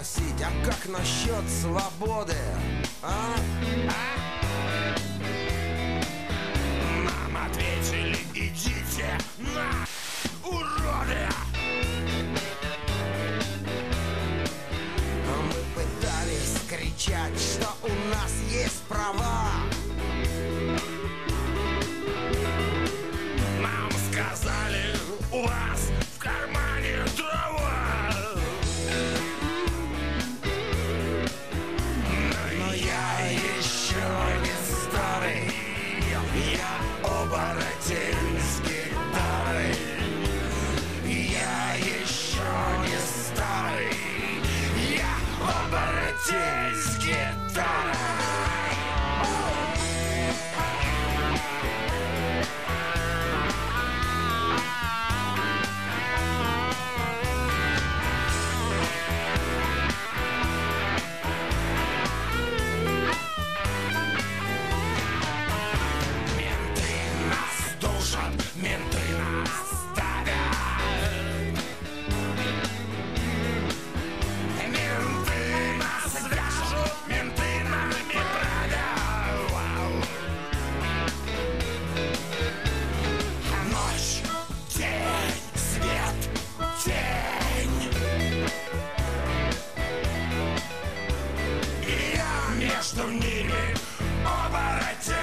спросить, а как насчет свободы? А? Нам ответили: идите на, уроды! Мы пытались кричать, что у нас есть права. Нам сказали: у вас в кармане дрова. Но я еще не старый, я оборотень с гитарой. Я еще не старый, я оборотень с гитарой. Менты нас давят, менты нас вяжут, менты нами правят. Ночь, день, свет, тень. И я между ними оборотень.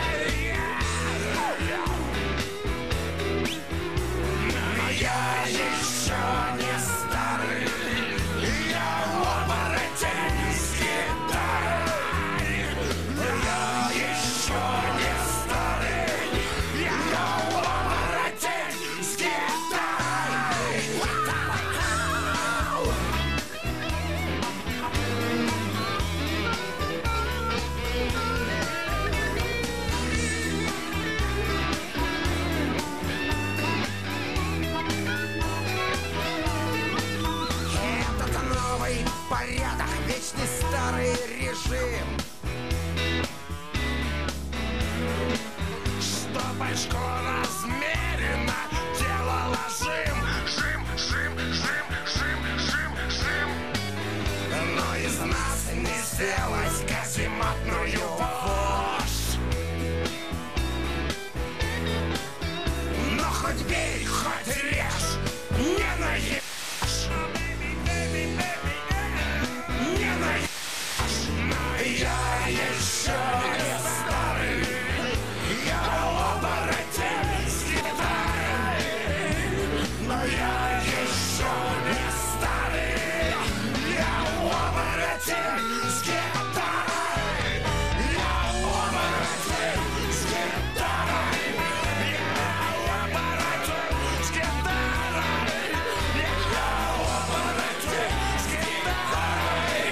Я еще не старый, я оборотень с гитарой. Я еще не старый, я оборотень с гитарой. Порядок, вечный старый режим. Что башку размеренно делала жим, жим, жим, жим, жим, жим, жим. Но из нас не сделать казематную вошь. Но хоть бей, хоть режь, не наешь. Я еще не старый, я оборотень с гитарой. Но я еще не старый, я оборотень с гитарой. Я оборотень с гитарой. Я оборотень с гитарой. Я оборотень с гитарой.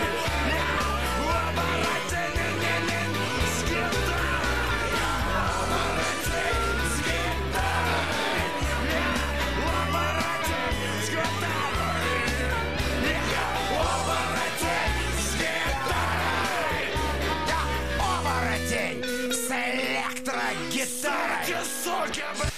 С электрогитарой. Суки,